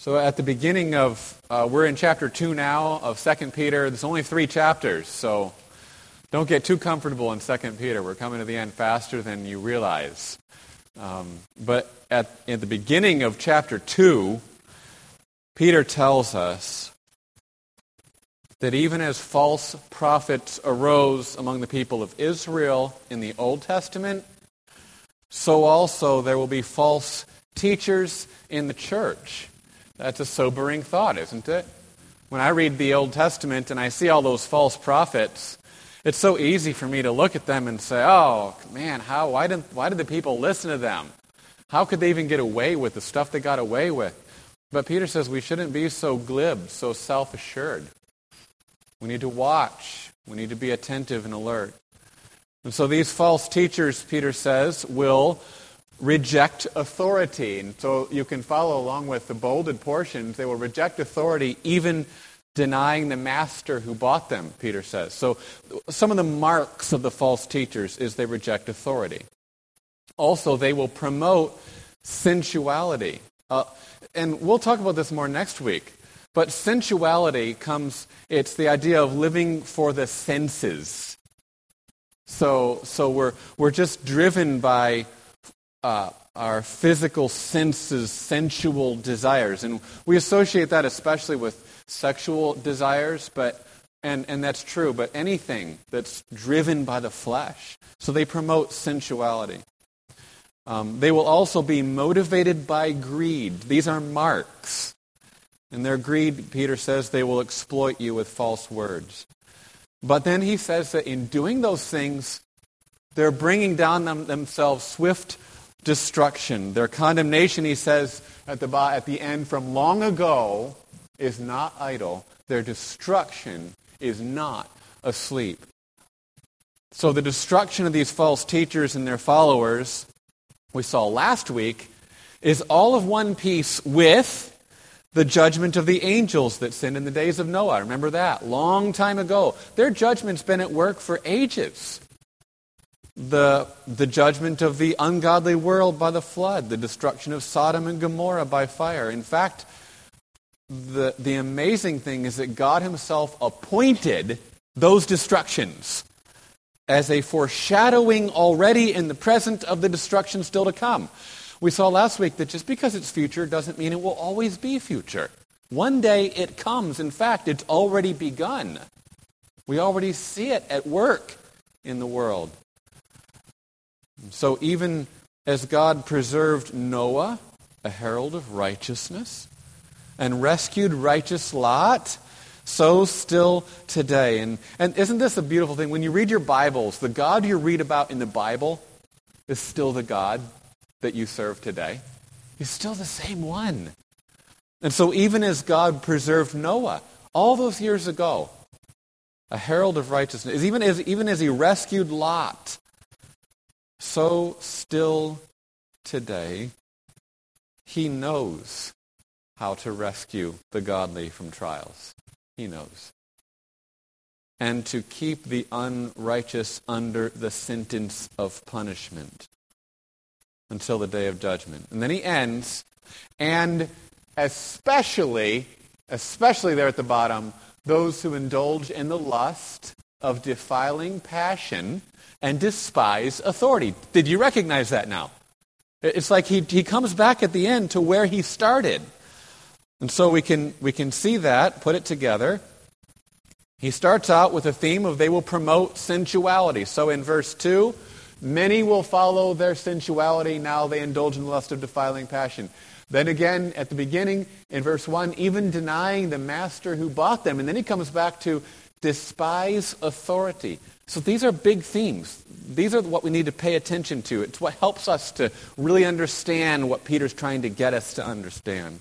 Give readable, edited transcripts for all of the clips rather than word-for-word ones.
So at the beginning of, we're in chapter 2 now of 2 Peter. There's only 3 chapters, so don't get too comfortable in 2 Peter. We're coming to the end faster than you realize. But at the beginning of chapter 2, Peter tells us that even as false prophets arose among the people of Israel in the Old Testament, so also there will be false teachers in the church. That's a sobering thought, isn't it? When I read the Old Testament and I see all those false prophets, it's so easy for me to look at them and say, oh, man, why did the people listen to them? How could they even get away with the stuff they got away with? But Peter says we shouldn't be so glib, so self-assured. We need to watch. We need to be attentive and alert. And so these false teachers, Peter says, will reject authority. And so you can follow along with the bolded portions. They will reject authority, even denying the master who bought them, Peter says. So some of the marks of the false teachers is they reject authority. Also, they will promote sensuality. And we'll talk about this more next week. But sensuality it's the idea of living for the senses. So we're just driven by our physical senses, sensual desires. And we associate that especially with sexual desires, and that's true, but anything that's driven by the flesh. So they promote sensuality. They will also be motivated by greed. These are marks. In their greed, Peter says, they will exploit you with false words. But then he says that in doing those things, they're bringing down themselves swift destruction. Their condemnation, he says at the end, from long ago is not idle. Their destruction is not asleep. So the destruction of these false teachers and their followers, we saw last week, is all of one piece with the judgment of the angels that sinned in the days of Noah. Remember that? Long time ago. Their judgment's been at work for ages. The judgment of the ungodly world by the flood, the destruction of Sodom and Gomorrah by fire. In fact, the amazing thing is that God himself appointed those destructions as a foreshadowing already in the present of the destruction still to come. We saw last week that just because it's future doesn't mean it will always be future. One day it comes. In fact, it's already begun. We already see it at work in the world. So even as God preserved Noah, a herald of righteousness, and rescued righteous Lot, so still today. And isn't this a beautiful thing? When you read your Bibles, the God you read about in the Bible is still the God that you serve today. He's still the same one. And so even as God preserved Noah all those years ago, a herald of righteousness, even as he rescued Lot, so still today, he knows how to rescue the godly from trials. He knows. And to keep the unrighteous under the sentence of punishment until the day of judgment. And then he ends, and especially there at the bottom, those who indulge in the lust of defiling passion and despise authority. Did you recognize that now? It's like he comes back at the end to where he started. And so we can see that, put it together. He starts out with a theme of they will promote sensuality. So in verse 2, many will follow their sensuality, now they indulge in the lust of defiling passion. Then again, at the beginning, in verse 1, even denying the master who bought them. And then he comes back to despise authority. So these are big themes. These are what we need to pay attention to. It's what helps us to really understand what Peter's trying to get us to understand.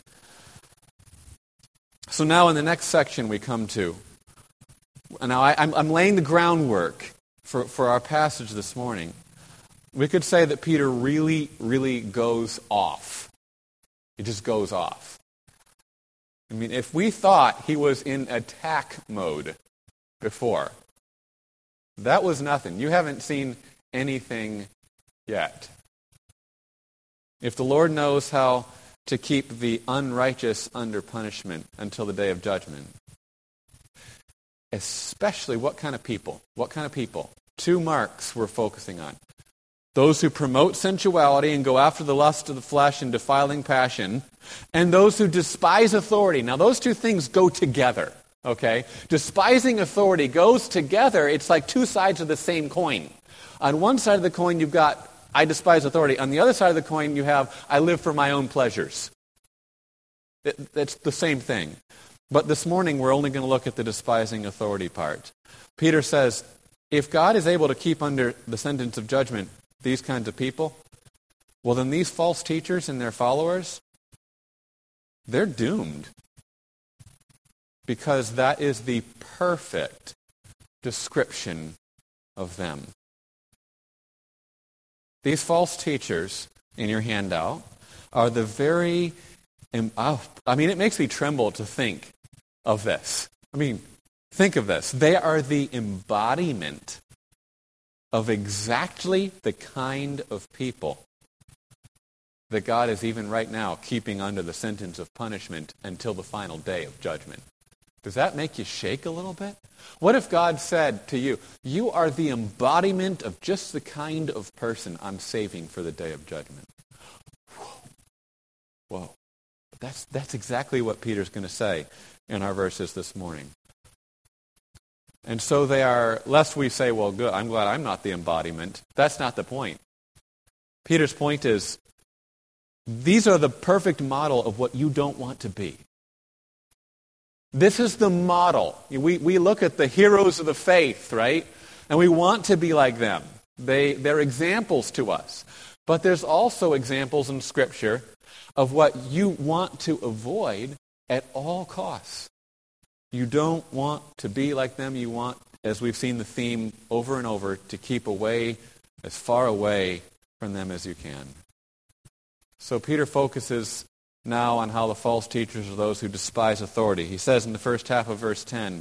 So now in the next section we come to, now I'm laying the groundwork for our passage this morning. We could say that Peter really, really goes off. He just goes off. I mean, if we thought he was in attack mode before, that was nothing. You haven't seen anything yet. If the Lord knows how to keep the unrighteous under punishment until the day of judgment. Especially what kind of people? What kind of people? Two marks we're focusing on. Those who promote sensuality and go after the lust of the flesh and defiling passion, and those who despise authority. Now, those two things go together, okay? Despising authority goes together. It's like two sides of the same coin. On one side of the coin, you've got, I despise authority. On the other side of the coin, you have, I live for my own pleasures. It's the same thing. But this morning, we're only going to look at the despising authority part. Peter says, if God is able to keep under the sentence of judgment these kinds of people, well, then these false teachers and their followers, they're doomed. Because that is the perfect description of them. These false teachers in your handout are the very, it makes me tremble to think of this. Think of this. They are the embodiment of exactly the kind of people that God is even right now keeping under the sentence of punishment until the final day of judgment. Does that make you shake a little bit? What if God said to you, you are the embodiment of just the kind of person I'm saving for the day of judgment? Whoa. That's exactly what Peter's going to say in our verses this morning. And so they are, lest we say, well, good, I'm glad I'm not the embodiment. That's not the point. Peter's point is, these are the perfect model of what you don't want to be. This is the model. We look at the heroes of the faith, right? And we want to be like them. They're examples to us. But there's also examples in Scripture of what you want to avoid at all costs. You don't want to be like them. You want, as we've seen the theme over and over, to keep away, as far away from them as you can. So Peter focuses now on how the false teachers are those who despise authority. He says in the first half of verse 10,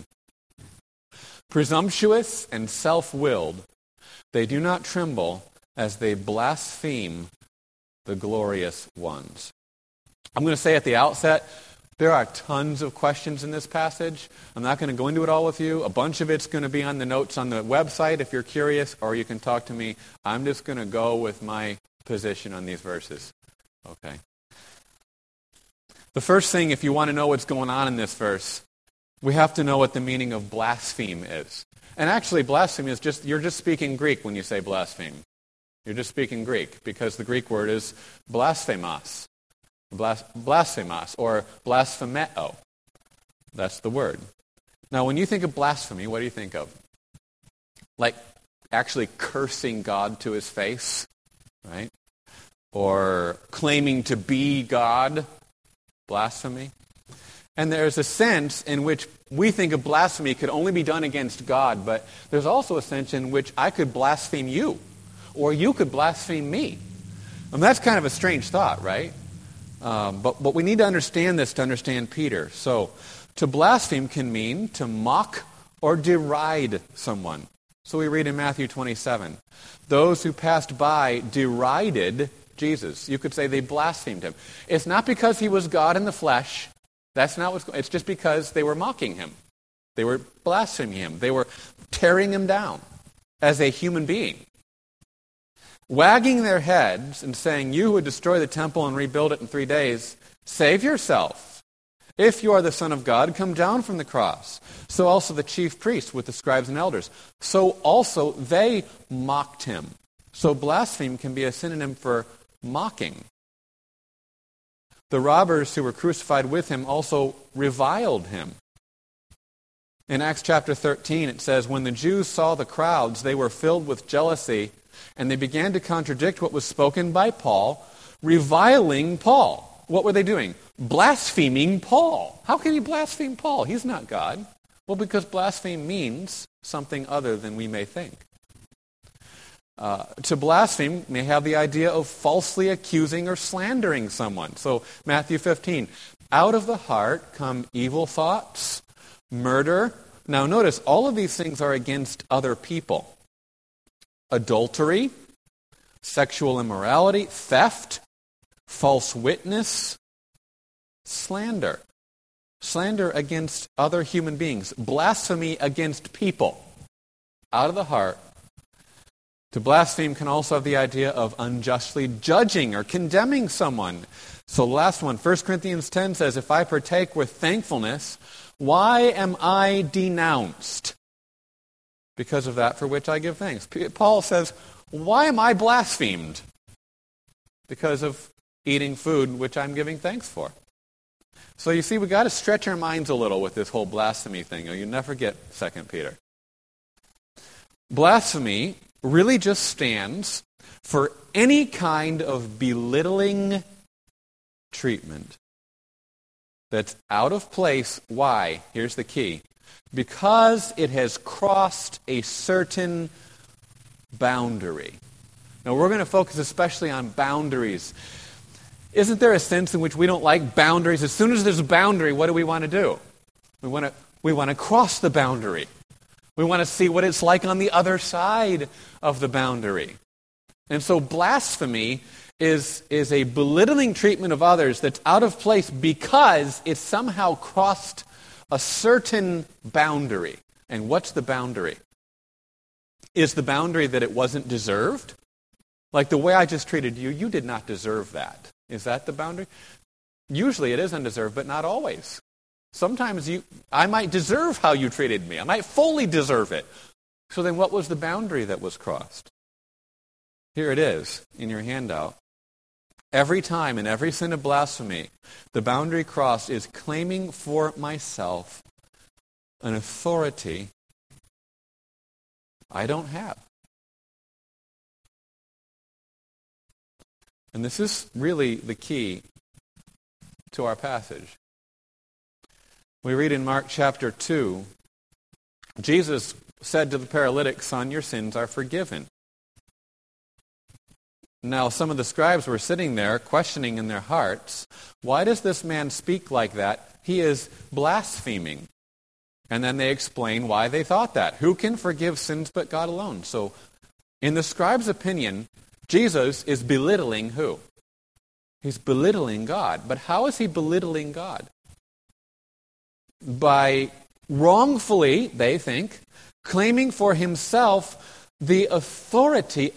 presumptuous and self-willed, they do not tremble as they blaspheme the glorious ones. I'm going to say at the outset, there are tons of questions in this passage. I'm not going to go into it all with you. A bunch of it's going to be on the notes on the website if you're curious, or you can talk to me. I'm just going to go with my position on these verses. Okay. The first thing, if you want to know what's going on in this verse, we have to know what the meaning of blaspheme is. And actually, blaspheme is you're just speaking Greek when you say blaspheme. You're just speaking Greek, because the Greek word is blasphemos. Blasphemos, or blasphemeo. That's the word. Now, when you think of blasphemy, what do you think of? Like actually cursing God to his face, right? Or claiming to be God, blasphemy. And there's a sense in which we think of blasphemy could only be done against God, but there's also a sense in which I could blaspheme you, or you could blaspheme me. And that's kind of a strange thought, right? But we need to understand this to understand Peter. So, to blaspheme can mean to mock or deride someone. So we read in Matthew 27, those who passed by derided Jesus. You could say they blasphemed him. It's not because he was God in the flesh. That's not what's going on. It's just because they were mocking him. They were blaspheming him. They were tearing him down as a human being. Wagging their heads and saying, you who would destroy the temple and rebuild it in 3 days, save yourself. If you are the Son of God, come down from the cross. So also the chief priests with the scribes and elders. So also they mocked him. So blaspheme can be a synonym for mocking. The robbers who were crucified with him also reviled him. In Acts chapter 13 it says, when the Jews saw the crowds, they were filled with jealousy, and they began to contradict what was spoken by Paul, reviling Paul. What were they doing? Blaspheming Paul. How can you blaspheme Paul? He's not God. Well, because blaspheme means something other than we may think. To blaspheme may have the idea of falsely accusing or slandering someone. So Matthew 15, out of the heart come evil thoughts, murder. Now notice, all of these things are against other people. Adultery, sexual immorality, theft, false witness, slander. Slander against other human beings. Blasphemy against people. Out of the heart. To blaspheme can also have the idea of unjustly judging or condemning someone. So the last one, 1 Corinthians 10 says, if I partake with thankfulness, why am I denounced? Because of that for which I give thanks. Paul says, why am I blasphemed? Because of eating food which I'm giving thanks for. So you see, we've got to stretch our minds a little with this whole blasphemy thing, or you never get 2 Peter. Blasphemy really just stands for any kind of belittling treatment that's out of place. Why? Here's the key. Because it has crossed a certain boundary. Now we're going to focus especially on boundaries. Isn't there a sense in which we don't like boundaries? As soon as there's a boundary, what do we want to do? We want to cross the boundary. We want to see what it's like on the other side of the boundary. And so blasphemy is a belittling treatment of others that's out of place because it somehow crossed a certain boundary. And what's the boundary? Is the boundary that it wasn't deserved? Like the way I just treated you, you did not deserve that. Is that the boundary? Usually it is undeserved, but not always. Sometimes I might deserve how you treated me. I might fully deserve it. So then what was the boundary that was crossed? Here it is in your handout. Every time in every sin of blasphemy, the boundary crossed is claiming for myself an authority I don't have. And this is really the key to our passage. We read in Mark chapter 2, Jesus said to the paralytic, son, your sins are forgiven. Now, some of the scribes were sitting there questioning in their hearts, why does this man speak like that? He is blaspheming. And then they explain why they thought that. Who can forgive sins but God alone? So, in the scribe's opinion, Jesus is belittling who? He's belittling God. But how is he belittling God? By wrongfully, they think, claiming for himself the authority,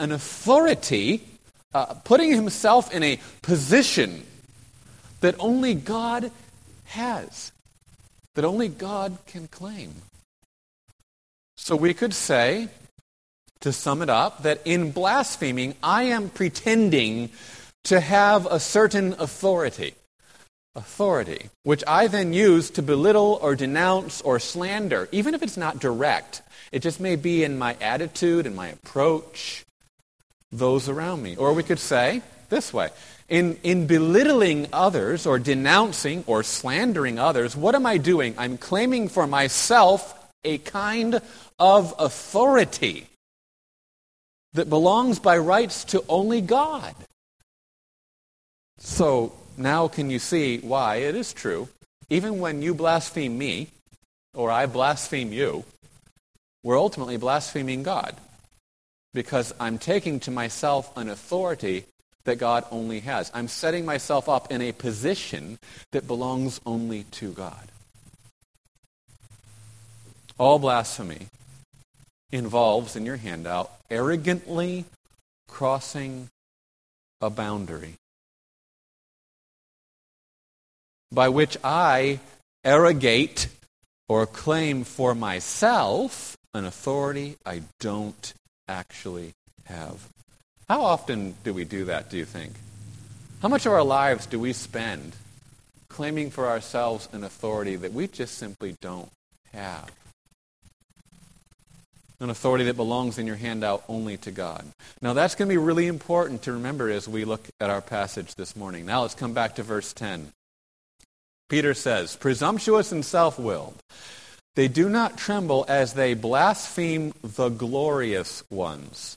putting himself in a position that only God has, that only God can claim. So we could say, to sum it up, that in blaspheming, I am pretending to have a certain authority, which I then use to belittle or denounce or slander, even if it's not direct. It just may be in my attitude and my approach, those around me. Or we could say this way, in belittling others or denouncing or slandering others, what am I doing? I'm claiming for myself a kind of authority that belongs by rights to only God. So now can you see why it is true, even when you blaspheme me, or I blaspheme you, we're ultimately blaspheming God. Because I'm taking to myself an authority that God only has. I'm setting myself up in a position that belongs only to God. All blasphemy involves, in your handout, arrogantly crossing a boundary by which I arrogate or claim for myself an authority I don't actually have. How often do we do that, do you think? How much of our lives do we spend claiming for ourselves an authority that we just simply don't have? An authority that belongs in your handout only to God. Now that's going to be really important to remember as we look at our passage this morning. Now let's come back to verse 10. Peter says, presumptuous and self-willed, they do not tremble as they blaspheme the glorious ones.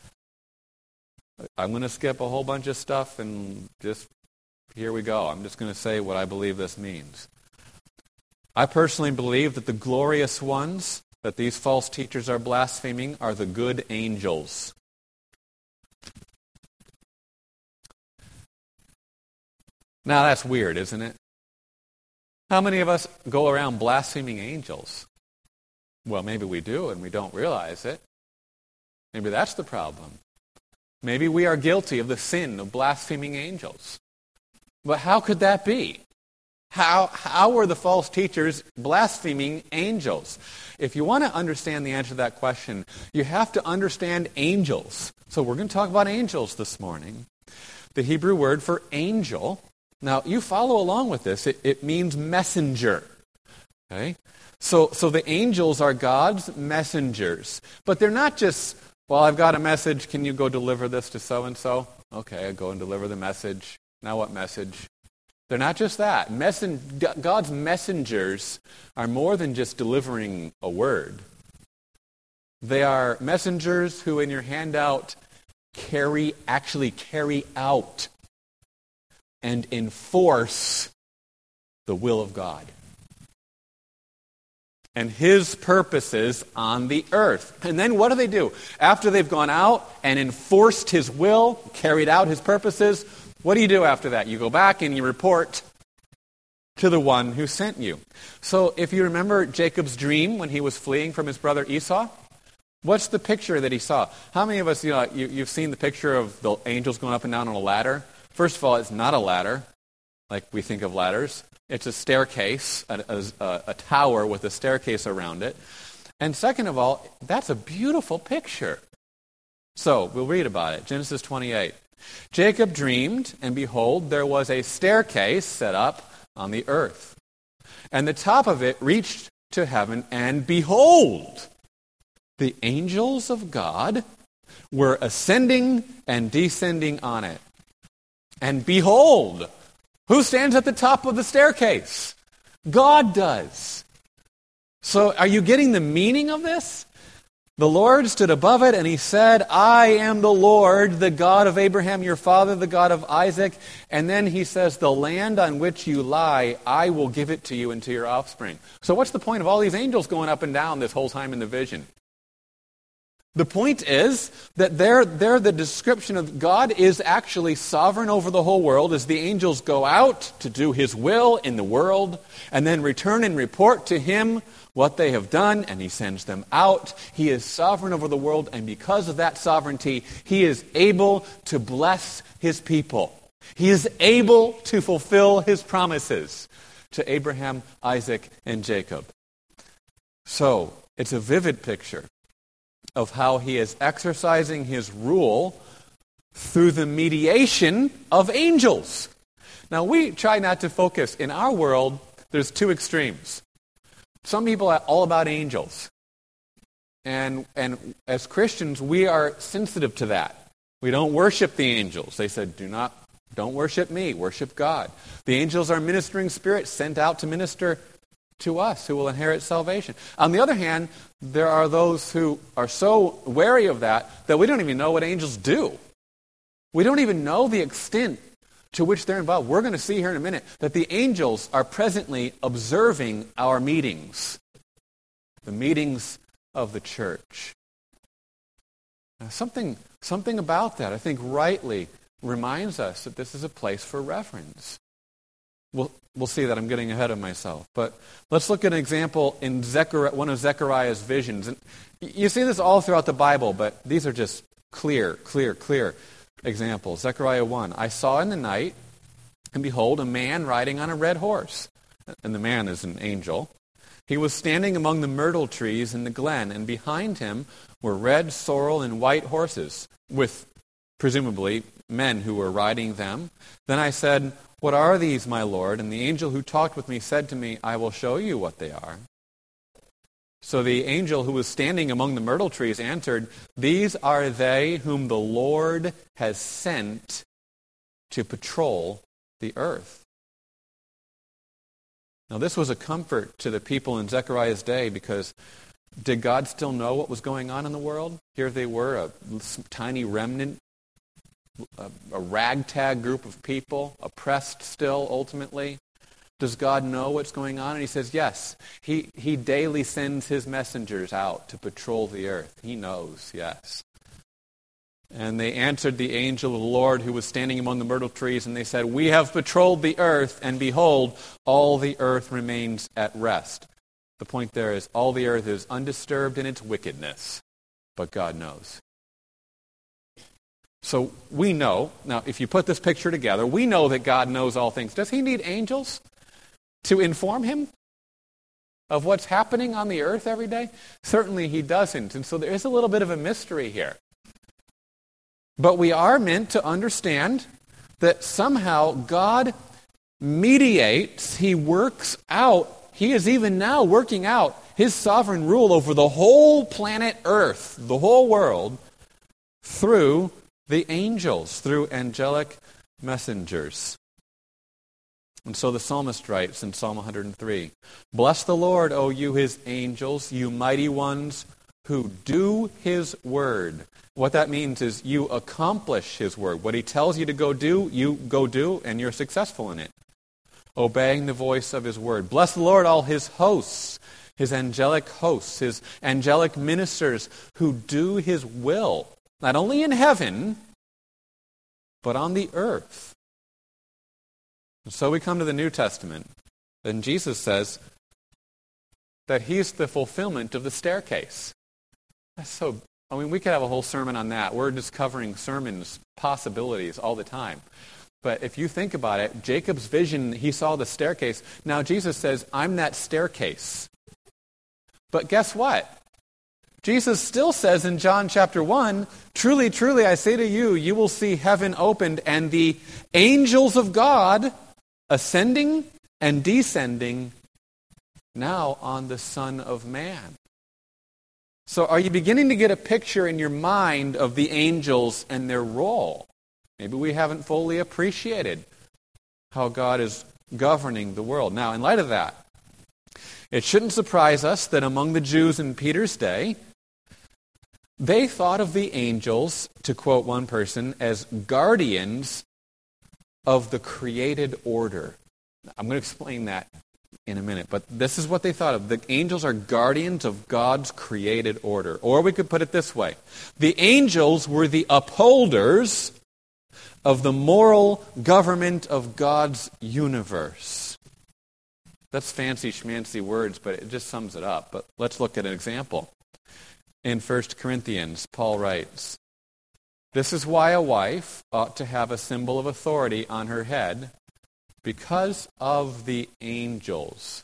I'm going to skip a whole bunch of stuff and just, here we go. I'm just going to say what I believe this means. I personally believe that the glorious ones that these false teachers are blaspheming are the good angels. Now that's weird, isn't it? How many of us go around blaspheming angels? Well, maybe we do and we don't realize it. Maybe that's the problem. Maybe we are guilty of the sin of blaspheming angels. But how could that be? How were the false teachers blaspheming angels? If you want to understand the answer to that question, you have to understand angels. So we're going to talk about angels this morning. The Hebrew word for angel, now you follow along with this, it means messenger. Okay? So the angels are God's messengers. But they're not just, well, I've got a message, can you go deliver this to so-and-so? Okay, I go and deliver the message. Now what message? They're not just that. God's messengers are more than just delivering a word. They are messengers who in your handout actually carry out and enforce the will of God and His purposes on the earth. And then what do? After they've gone out and enforced His will, carried out His purposes, what do you do after that? You go back and you report to the one who sent you. So if you remember Jacob's dream when he was fleeing from his brother Esau, what's the picture that he saw? How many of us, you've seen the picture of the angels going up and down on a ladder? First of all, it's not a ladder like we think of ladders. It's a staircase, a tower with a staircase around it. And second of all, that's a beautiful picture. So we'll read about it. Genesis 28. Jacob dreamed, and behold, there was a staircase set up on the earth. And the top of it reached to heaven, and behold, the angels of God were ascending and descending on it. And behold, who stands at the top of the staircase? God does. So are you getting the meaning of this? The Lord stood above it, and He said, I am the Lord, the God of Abraham, your father, the God of Isaac. And then He says, the land on which you lie, I will give it to you and to your offspring. So what's the point of all these angels going up and down this whole time in the vision? The point is that they're the description of God is actually sovereign over the whole world as the angels go out to do His will in the world and then return and report to Him what they have done, and He sends them out. He is sovereign over the world, and because of that sovereignty, He is able to bless His people. He is able to fulfill His promises to Abraham, Isaac, and Jacob. So, it's a vivid picture of how He is exercising His rule through the mediation of angels. Now, we try not to focus. In our world, there's two extremes. Some people are all about angels. And as Christians, we are sensitive to that. We don't worship the angels. They said, don't worship me, worship God. The angels are ministering spirits sent out to minister to us who will inherit salvation. On the other hand, there are those who are so wary of that we don't even know what angels do. We don't even know the extent to which they're involved. We're going to see here in a minute that the angels are presently observing our meetings, the meetings of the church. Now, something about that, I think, rightly reminds us that this is a place for reverence. We'll see that I'm getting ahead of myself. But let's look at an example in one of Zechariah's visions. And you see this all throughout the Bible, but these are just clear examples. Zechariah 1. I saw in the night, and behold, a man riding on a red horse. And the man is an angel. He was standing among the myrtle trees in the glen, and behind him were red, sorrel, and white horses, with presumably men who were riding them. Then I said, what are these, my Lord? And the angel who talked with me said to me, I will show you what they are. So the angel who was standing among the myrtle trees answered, these are they whom the Lord has sent to patrol the earth. Now this was a comfort to the people in Zechariah's day because did God still know what was going on in the world? Here they were, a tiny remnant, a ragtag group of people, oppressed still ultimately. Does God know what's going on? And He says, yes. He daily sends His messengers out to patrol the earth. He knows, yes. And they answered the angel of the Lord who was standing among the myrtle trees, and they said, "We have patrolled the earth, and behold, all the earth remains at rest." The point there is, all the earth is undisturbed in its wickedness, but God knows. So we know, now if you put this picture together, we know that God knows all things. Does he need angels to inform him of what's happening on the earth every day? Certainly he doesn't. And so there is a little bit of a mystery here. But we are meant to understand that somehow God mediates, he works out, he is even now working out his sovereign rule over the whole planet Earth, the whole world, through the angels, through angelic messengers. And so the psalmist writes in Psalm 103, "Bless the Lord, O you his angels, you mighty ones who do his word." What that means is you accomplish his word. What he tells you to go do, you go do, and you're successful in it, obeying the voice of his word. Bless the Lord, all his hosts, his angelic hosts, his angelic ministers who do his will, not only in heaven, but on the earth. And so we come to the New Testament, and Jesus says that he's the fulfillment of the staircase. That's so, we could have a whole sermon on that. We're just covering sermons, possibilities all the time. But if you think about it, Jacob's vision, he saw the staircase. Now Jesus says, I'm that staircase. But guess what? Jesus still says in John chapter 1, "Truly, truly, I say to you, you will see heaven opened and the angels of God ascending and descending now on the Son of Man." So are you beginning to get a picture in your mind of the angels and their role? Maybe we haven't fully appreciated how God is governing the world. Now, in light of that, it shouldn't surprise us that among the Jews in Peter's day, they thought of the angels, to quote one person, as guardians of the created order. I'm going to explain that in a minute, but this is what they thought of. The angels are guardians of God's created order. Or we could put it this way. The angels were the upholders of the moral government of God's universe. That's fancy schmancy words, but it just sums it up. But let's look at an example. In 1 Corinthians, Paul writes, "This is why a wife ought to have a symbol of authority on her head, because of the angels."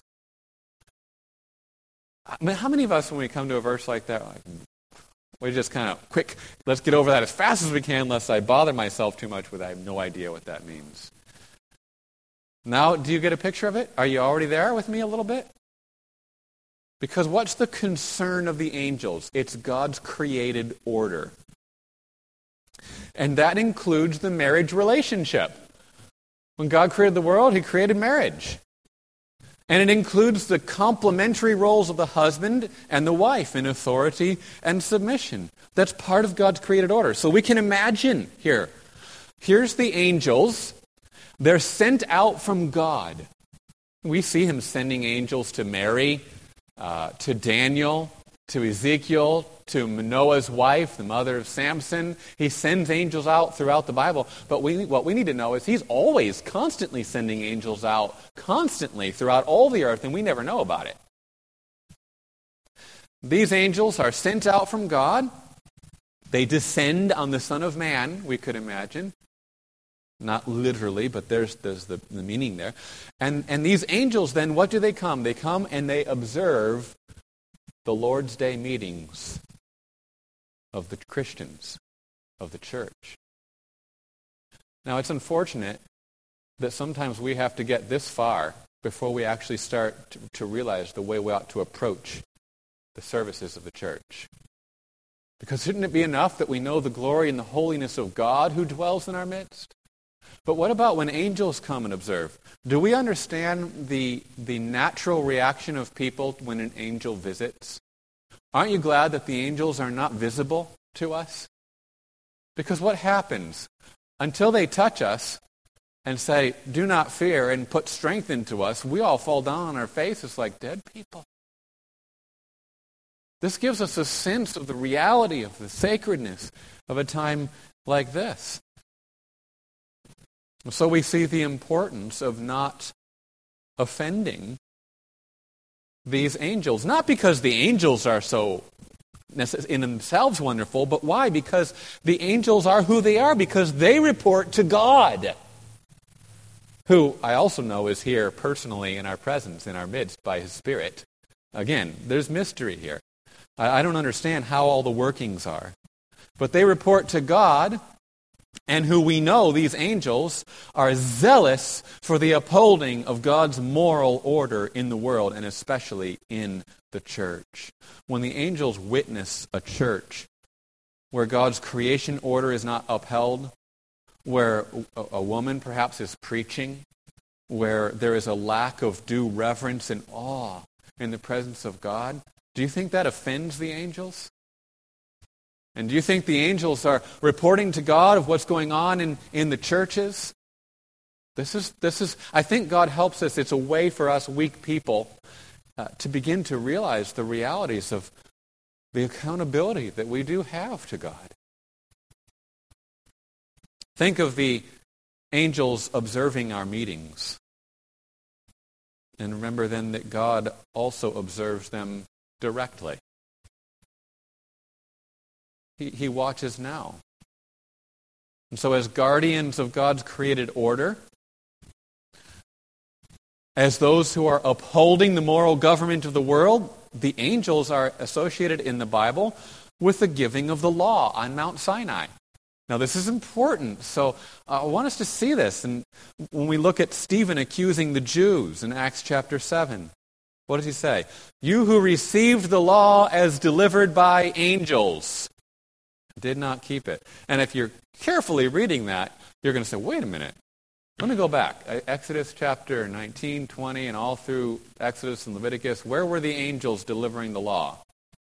How many of us, when we come to a verse like that, we just kind of, quick, let's get over that as fast as we can, lest I bother myself too much with I have no idea what that means. Now, do you get a picture of it? Are you already there with me a little bit? Because what's the concern of the angels? It's God's created order. And that includes the marriage relationship. When God created the world, he created marriage. And it includes the complementary roles of the husband and the wife in authority and submission. That's part of God's created order. So we can imagine here. Here's the angels. They're sent out from God. We see him sending angels to Mary, to Daniel, to Ezekiel, to Manoah's wife, the mother of Samson. He sends angels out throughout the Bible. But what we need to know is he's always constantly sending angels out, constantly throughout all the earth, and we never know about it. These angels are sent out from God. They descend on the Son of Man, we could imagine. Not literally, but there's the meaning there. And these angels then, what do they come? They come and they observe the Lord's Day meetings of the Christians, of the church. Now, it's unfortunate that sometimes we have to get this far before we actually start to realize the way we ought to approach the services of the church. Because shouldn't it be enough that we know the glory and the holiness of God who dwells in our midst? But what about when angels come and observe? Do we understand the natural reaction of people when an angel visits? Aren't you glad that the angels are not visible to us? Because what happens? Until they touch us and say, "Do not fear," and put strength into us, we all fall down on our faces like dead people. This gives us a sense of the reality of the sacredness of a time like this. So we see the importance of not offending these angels. Not because the angels are so in themselves wonderful, but why? Because the angels are who they are, because they report to God, who I also know is here personally in our presence, in our midst, by His Spirit. Again, there's mystery here. I don't understand how all the workings are. But they report to God, and who we know, these angels, are zealous for the upholding of God's moral order in the world, and especially in the church. When the angels witness a church where God's creation order is not upheld, where a woman perhaps is preaching, where there is a lack of due reverence and awe in the presence of God, do you think that offends the angels? And do you think the angels are reporting to God of what's going on in the churches? This is. I think God helps us. It's a way for us weak people to begin to realize the realities of the accountability that we do have to God. Think of the angels observing our meetings. And remember then that God also observes them directly. He watches now. And so as guardians of God's created order, as those who are upholding the moral government of the world, the angels are associated in the Bible with the giving of the law on Mount Sinai. Now this is important, so I want us to see this. And when we look at Stephen accusing the Jews in Acts chapter 7, what does he say? You who received the law as delivered by angels did not keep it. And if you're carefully reading that, you're going to say, wait a minute. Let me go back. Exodus chapter 19, 20, and all through Exodus and Leviticus, where were the angels delivering the law?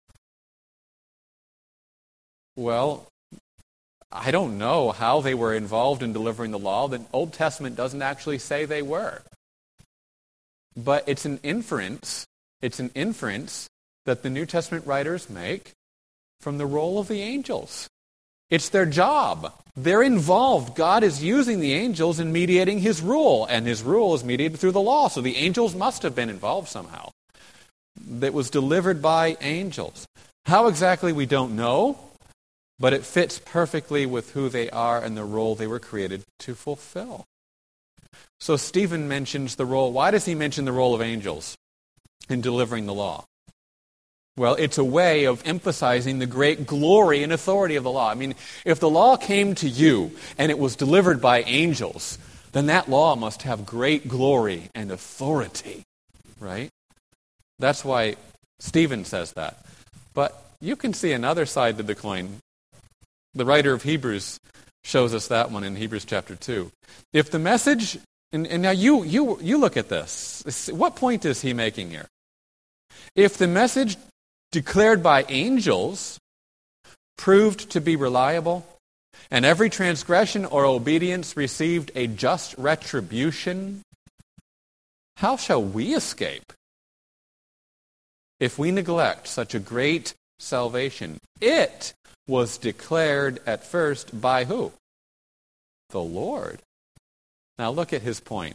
Well, I don't know how they were involved in delivering the law. The Old Testament doesn't actually say they were. But it's an inference that the New Testament writers make from the role of the angels. It's their job. They're involved. God is using the angels in mediating His rule, and His rule is mediated through the law. So the angels must have been involved somehow. That was delivered by angels. How exactly, we don't know, but it fits perfectly with who they are and the role they were created to fulfill. So Stephen mentions the role. Why does he mention the role of angels in delivering the law? Well, it's a way of emphasizing the great glory and authority of the law. I mean, if the law came to you and it was delivered by angels, then that law must have great glory and authority, right? That's why Stephen says that. But you can see another side to the coin. The writer of Hebrews shows us that one in Hebrews chapter 2. If the message, and now you look at this. What point is he making here? If the message declared by angels proved to be reliable, and every transgression or obedience received a just retribution, how shall we escape if we neglect such a great salvation? It was declared at first by who? The Lord. Now look at his point.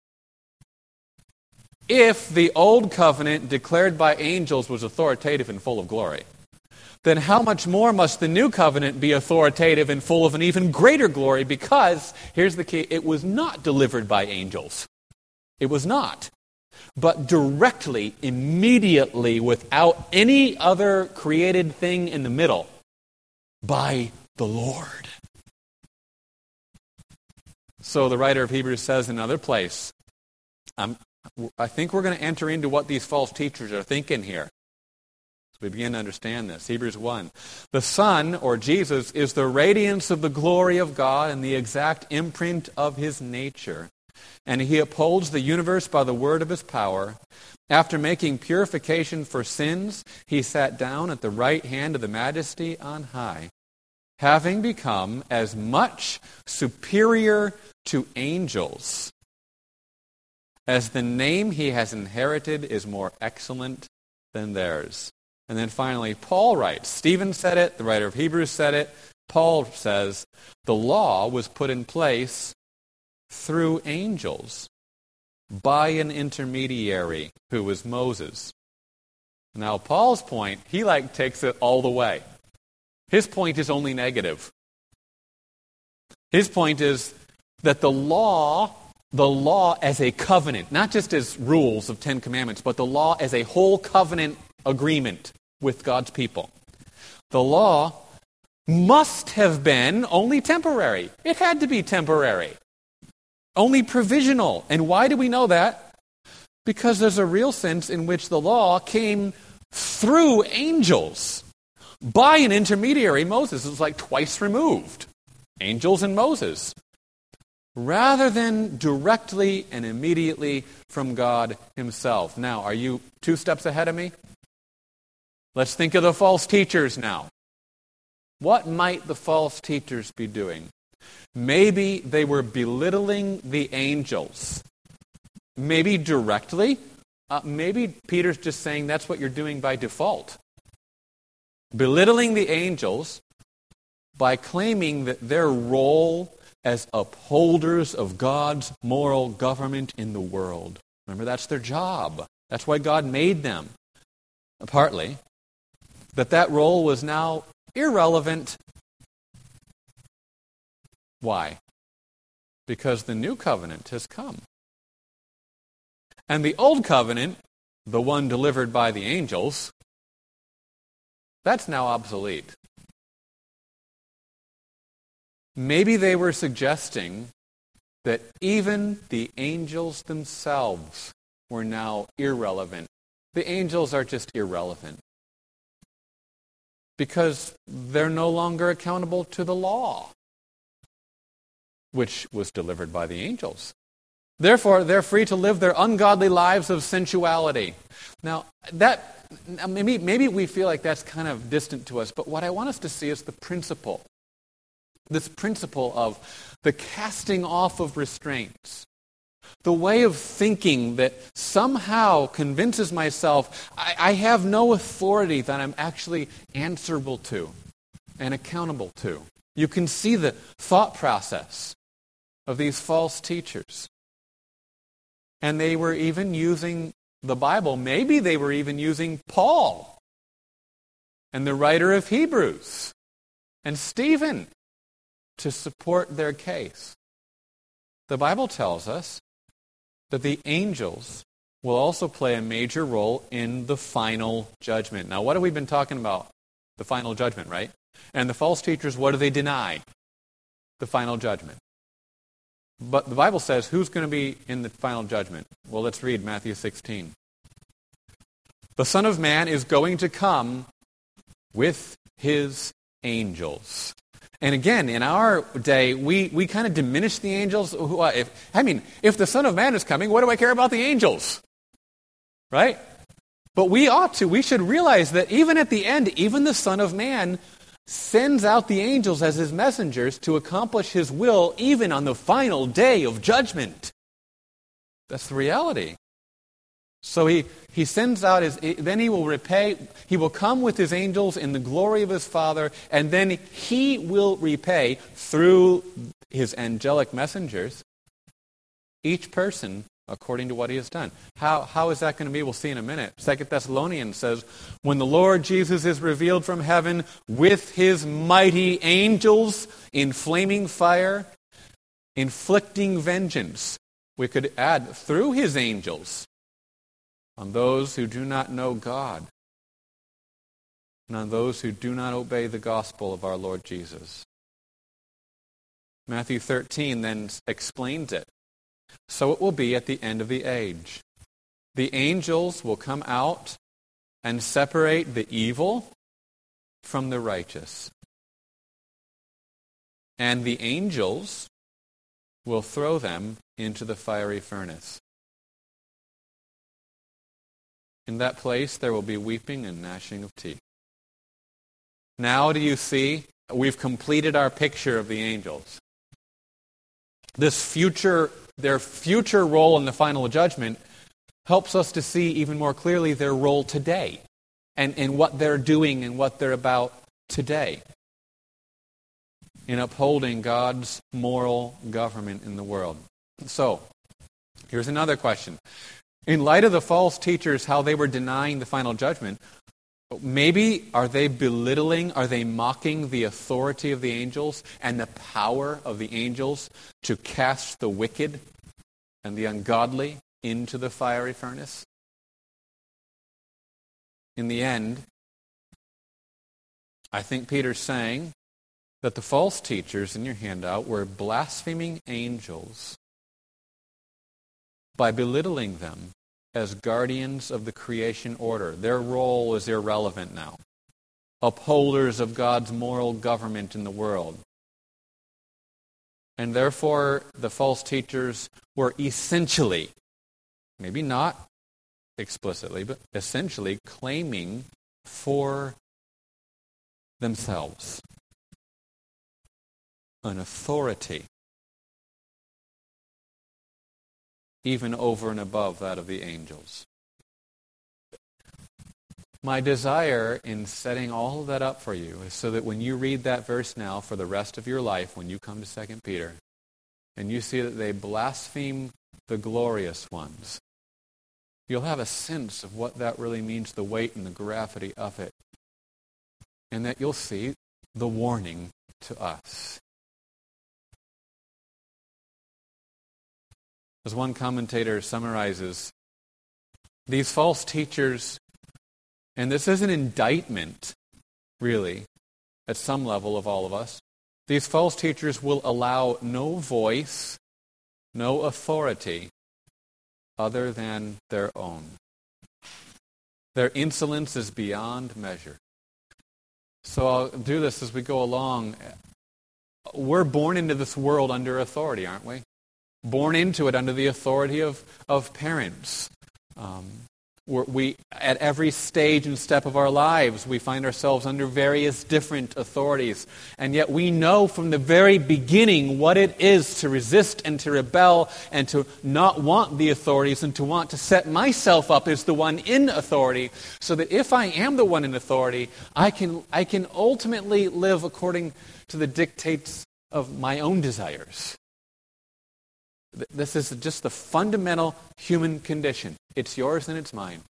If the old covenant declared by angels was authoritative and full of glory, then how much more must the new covenant be authoritative and full of an even greater glory? Because, here's the key, it was not delivered by angels. It was not. But directly, immediately, without any other created thing in the middle, by the Lord. So the writer of Hebrews says in another place, I think we're going to enter into what these false teachers are thinking here. So we begin to understand this. Hebrews 1. The Son, or Jesus, is the radiance of the glory of God and the exact imprint of His nature. And He upholds the universe by the word of His power. After making purification for sins, He sat down at the right hand of the Majesty on high, having become as much superior to angels as the name He has inherited is more excellent than theirs. And then finally, Paul writes. Stephen said it, the writer of Hebrews said it. Paul says, the law was put in place through angels by an intermediary who was Moses. Now, Paul's point, he takes it all the way. His point is only negative. His point is that the law as a covenant, not just as rules of 10 Commandments, but the law as a whole covenant agreement with God's people. The law must have been only temporary. It had to be temporary. Only provisional. And why do we know that? Because there's a real sense in which the law came through angels by an intermediary, Moses. It's like twice removed. Angels and Moses. Rather than directly and immediately from God himself. Now, are you 2 steps ahead of me? Let's think of the false teachers now. What might the false teachers be doing? Maybe they were belittling the angels. Maybe directly. Maybe Peter's just saying that's what you're doing by default. Belittling the angels by claiming that their role as upholders of God's moral government in the world. Remember, that's their job. That's why God made them. Partly. That role was now irrelevant. Why? Because the new covenant has come. And the old covenant, the one delivered by the angels, that's now obsolete. Maybe they were suggesting that even the angels themselves were now irrelevant. The angels are just irrelevant because they're no longer accountable to the law, which was delivered by the angels. Therefore, they're free to live their ungodly lives of sensuality. Now, maybe we feel like that's kind of distant to us, but what I want us to see is the principle. This principle of the casting off of restraints. The way of thinking that somehow convinces myself I have no authority that I'm actually answerable to and accountable to. You can see the thought process of these false teachers. And they were even using the Bible. Maybe they were even using Paul and the writer of Hebrews and Stephen to support their case. The Bible tells us that the angels will also play a major role in the final judgment. Now, what have we been talking about? The final judgment, right? And the false teachers, what do they deny? The final judgment. But the Bible says, who's going to be in the final judgment? Well, let's read Matthew 16. The Son of Man is going to come with his angels. And again, in our day, we kind of diminish the angels. If the Son of Man is coming, what do I care about the angels? Right? But we should realize that even at the end, even the Son of Man sends out the angels as his messengers to accomplish his will even on the final day of judgment. That's the reality. So he sends out then he will repay, he will come with his angels in the glory of his Father, and then he will repay through his angelic messengers each person according to what he has done. How is that going to be? We'll see in a minute. 2 Thessalonians says, when the Lord Jesus is revealed from heaven with his mighty angels in flaming fire, inflicting vengeance. We could add through his angels on those who do not know God, and on those who do not obey the gospel of our Lord Jesus. Matthew 13 then explains it. So it will be at the end of the age. The angels will come out and separate the evil from the righteous. And the angels will throw them into the fiery furnace. In that place there will be weeping and gnashing of teeth. Now do you see? We've completed our picture of the angels. Their future role in the final judgment helps us to see even more clearly their role today. and what they're doing and what they're about today in upholding God's moral government in the world. So, here's another question. In light of the false teachers, how they were denying the final judgment, maybe are they belittling, are they mocking the authority of the angels and the power of the angels to cast the wicked and the ungodly into the fiery furnace? In the end, I think Peter's saying that the false teachers in your handout were blaspheming angels by belittling them as guardians of the creation order. Their role is irrelevant now. Upholders of God's moral government in the world. And therefore, the false teachers were essentially, maybe not explicitly, but essentially claiming for themselves an authority even over and above that of the angels. My desire in setting all of that up for you is so that when you read that verse now for the rest of your life, when you come to 2 Peter, and you see that they blaspheme the glorious ones, you'll have a sense of what that really means, the weight and the gravity of it, and that you'll see the warning to us. As one commentator summarizes, these false teachers, and this is an indictment, really, at some level of all of us, these false teachers will allow no voice, no authority other than their own. Their insolence is beyond measure. So I'll do this as we go along. We're born into this world under authority, aren't we? Born into it under the authority of parents. We at every stage and step of our lives, we find ourselves under various different authorities. And yet we know from the very beginning what it is to resist and to rebel and to not want the authorities and to want to set myself up as the one in authority, so that if I am the one in authority, I can ultimately live according to the dictates of my own desires. This is just the fundamental human condition. It's yours and it's mine.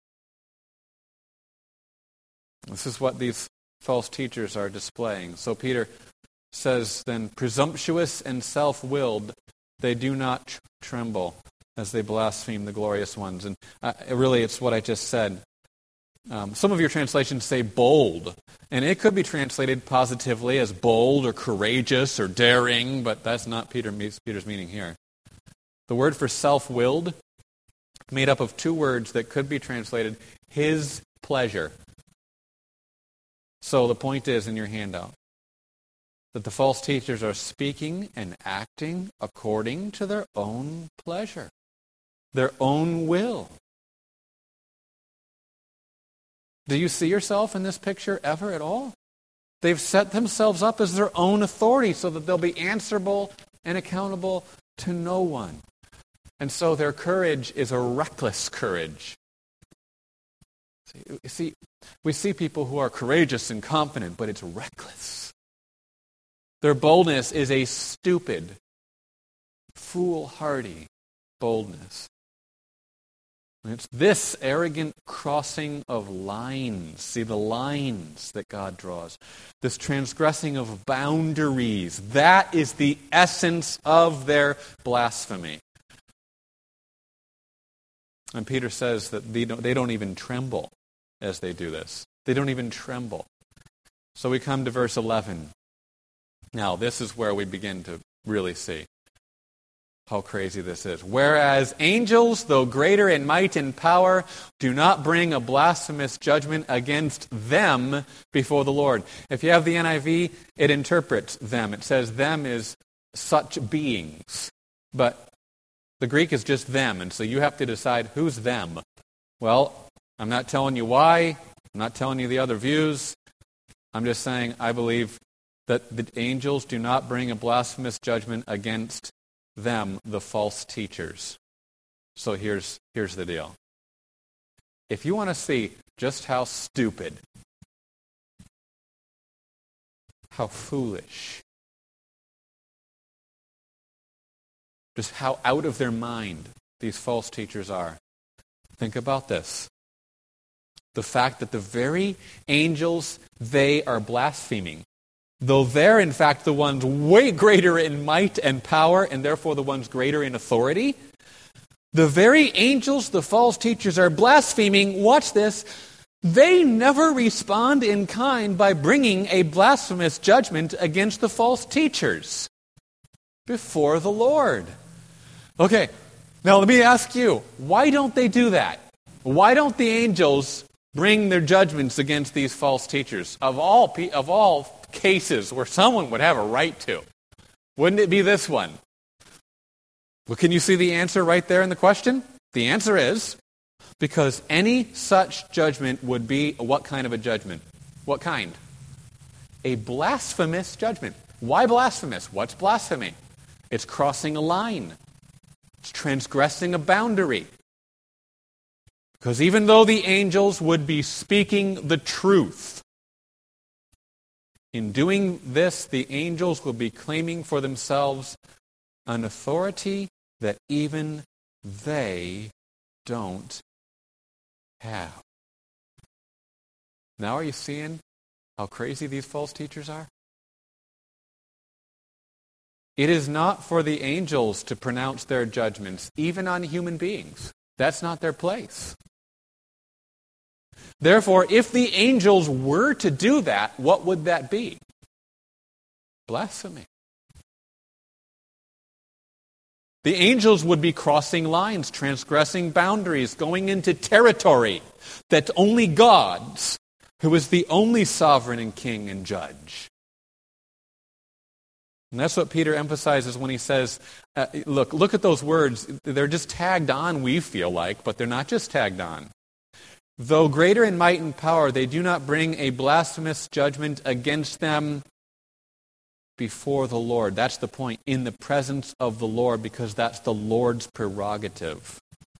This is what these false teachers are displaying. So Peter says then, presumptuous and self-willed, they do not tremble as they blaspheme the glorious ones. And really it's what I just said. Some of your translations say bold, and it could be translated positively as bold or courageous or daring, but that's not Peter's meaning here. The word for self-willed, made up of two words that could be translated, his pleasure. So the point is in your handout that the false teachers are speaking and acting according to their own pleasure, their own will. Do you see yourself in this picture ever at all? They've set themselves up as their own authority so that they'll be answerable and accountable to no one. And so their courage is a reckless courage. See, we see people who are courageous and confident, but it's reckless. Their boldness is a stupid, foolhardy boldness. And it's this arrogant crossing of lines. See, the lines that God draws. This transgressing of boundaries. That is the essence of their blasphemy. And Peter says that they don't even tremble as they do this. They don't even tremble. So we come to verse 11. Now, this is where we begin to really see how crazy this is. Whereas angels, though greater in might and power, do not bring a blasphemous judgment against them before the Lord. If you have the NIV, it interprets them. It says them is such beings. But the Greek is just them, and so you have to decide who's them. Well, I'm not telling you why. I'm not telling you the other views. I'm just saying I believe that the angels do not bring a blasphemous judgment against them, the false teachers. So here's the deal. If you want to see just how stupid, how foolish, just how out of their mind these false teachers are. Think about this. The fact that the very angels they are blaspheming, though they're in fact the ones way greater in might and power and therefore the ones greater in authority, the very angels the false teachers are blaspheming, watch this, they never respond in kind by bringing a blasphemous judgment against the false teachers before the Lord. Okay, now let me ask you, why don't they do that? Why don't the angels bring their judgments against these false teachers? Of all cases where someone would have a right to, wouldn't it be this one? Well, can you see the answer right there in the question? The answer is, because any such judgment would be what kind of a judgment? What kind? A blasphemous judgment. Why blasphemous? What's blasphemy? It's crossing a line. It's transgressing a boundary. Because even though the angels would be speaking the truth, in doing this, the angels will be claiming for themselves an authority that even they don't have. Now are you seeing how crazy these false teachers are? It is not for the angels to pronounce their judgments, even on human beings. That's not their place. Therefore, if the angels were to do that, what would that be? Blasphemy. The angels would be crossing lines, transgressing boundaries, going into territory that only God's, who is the only sovereign and king and judge. And that's what Peter emphasizes when he says, look at those words. They're just tagged on, we feel like, but they're not just tagged on. Though greater in might and power, they do not bring a blasphemous judgment against them before the Lord. That's the point. In the presence of the Lord, because that's the Lord's prerogative.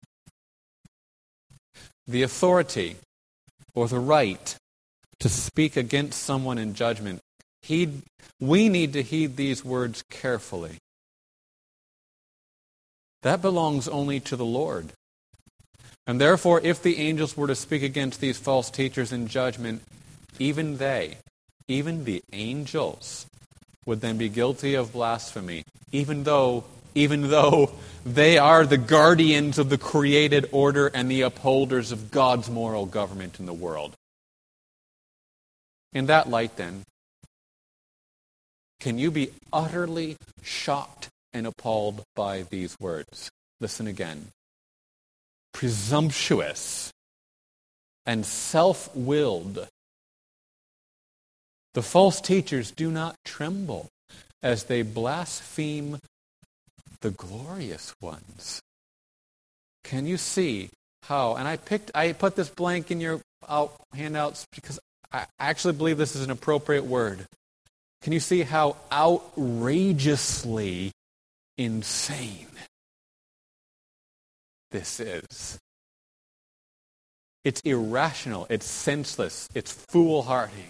The authority or the right to speak against someone in judgment, we need to heed these words carefully. That belongs only to the Lord. And therefore, if the angels were to speak against these false teachers in judgment, even they, even the angels, would then be guilty of blasphemy, even though they are the guardians of the created order and the upholders of God's moral government in the world. In that light, then, can you be utterly shocked and appalled by these words? Listen again. Presumptuous and self-willed. The false teachers do not tremble as they blaspheme the glorious ones. Can you see how, and I put this blank in your handouts because I actually believe this is an appropriate word. Can you see how outrageously insane this is? It's irrational, it's senseless, it's foolhardy.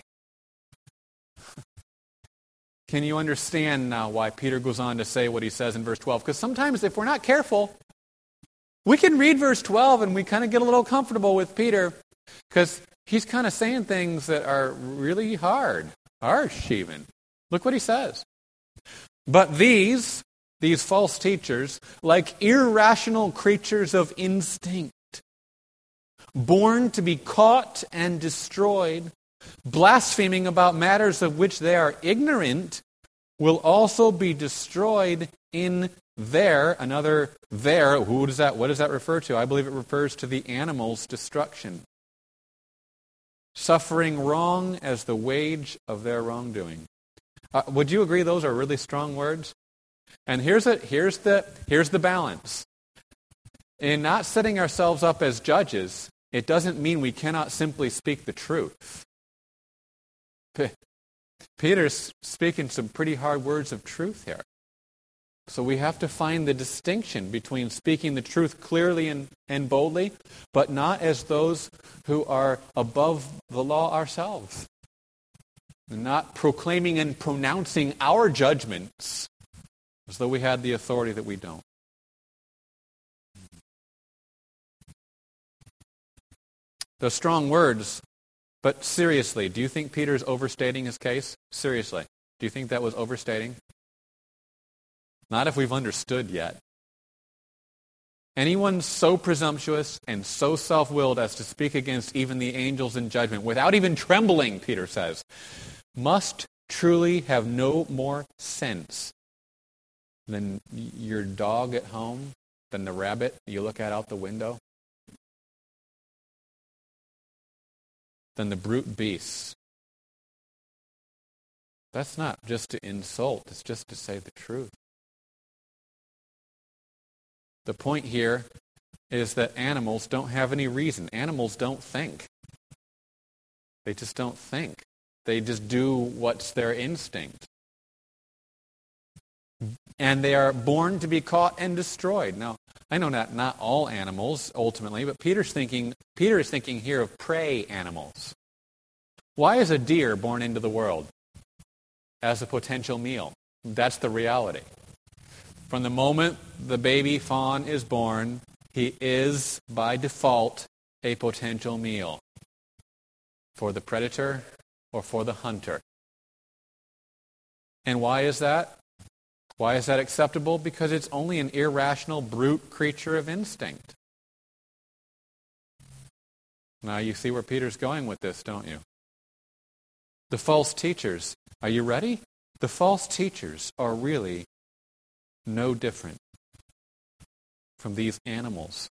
Can you understand now why Peter goes on to say what he says in verse 12? Because sometimes if we're not careful, we can read verse 12 and we kind of get a little comfortable with Peter because he's kind of saying things that are really harsh even. Look what he says. But these false teachers, like irrational creatures of instinct, born to be caught and destroyed, blaspheming about matters of which they are ignorant, will also be destroyed in what does that refer to? I believe it refers to the animal's destruction. Suffering wrong as the wage of their wrongdoing. Would you agree those are really strong words? And here's the balance. In not setting ourselves up as judges, it doesn't mean we cannot simply speak the truth. Peter's speaking some pretty hard words of truth here. So we have to find the distinction between speaking the truth clearly and boldly, but not as those who are above the law ourselves. Not proclaiming and pronouncing our judgments as though we had the authority that we don't. Those strong words, but seriously, do you think Peter's overstating his case? Seriously, do you think that was overstating? Not if we've understood yet. Anyone so presumptuous and so self-willed as to speak against even the angels in judgment, without even trembling, Peter says, must truly have no more sense than your dog at home, than the rabbit you look at out the window, than the brute beasts. That's not just to insult, it's just to say the truth. The point here is that animals don't have any reason. Animals don't think. They just don't think. They just do what's their instinct. And they are born to be caught and destroyed. Now, I know not all animals ultimately, but Peter is thinking here of prey animals. Why is a deer born into the world? As a potential meal. That's the reality. From the moment the baby fawn is born, he is, by default, a potential meal for the predator or for the hunter. And why is that? Why is that acceptable? Because it's only an irrational, brute creature of instinct. Now you see where Peter's going with this, don't you? The false teachers, are you ready? The false teachers are really no different from these animals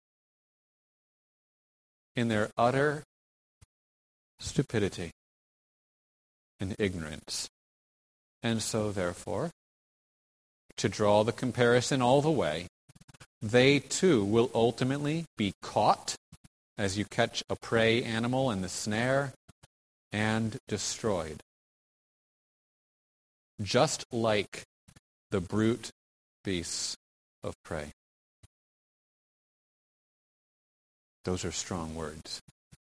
in their utter stupidity and ignorance. And so, therefore, to draw the comparison all the way, they too will ultimately be caught as you catch a prey animal in the snare and destroyed. Just like the brute beasts of prey. Those are strong words.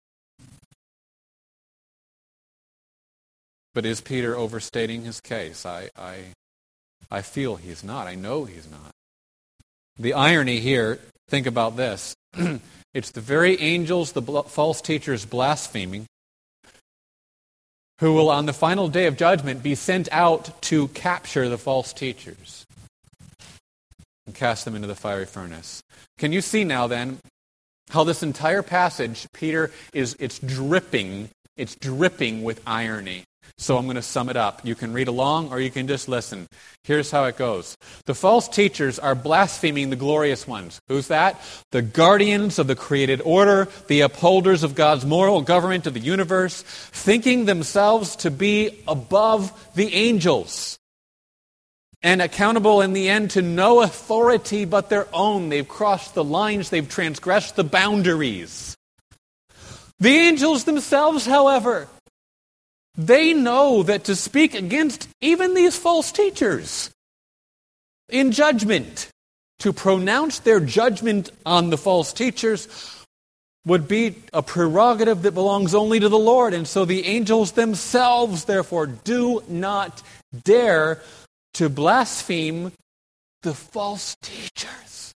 But is Peter overstating his case? I feel he's not. I know he's not. The irony here, think about this. It's the very angels, the false teachers blaspheming, who will on the final day of judgment be sent out to capture the false teachers and cast them into the fiery furnace. Can you see now then how this entire passage, Peter, it's dripping with irony. So I'm going to sum it up. You can read along or you can just listen. Here's how it goes. The false teachers are blaspheming the glorious ones. Who's that? The guardians of the created order, the upholders of God's moral government of the universe, thinking themselves to be above the angels and accountable in the end to no authority but their own. They've crossed the lines. They've transgressed the boundaries. The angels themselves, however, they know that to speak against even these false teachers in judgment, to pronounce their judgment on the false teachers would be a prerogative that belongs only to the Lord. And so the angels themselves, therefore, do not dare to blaspheme the false teachers.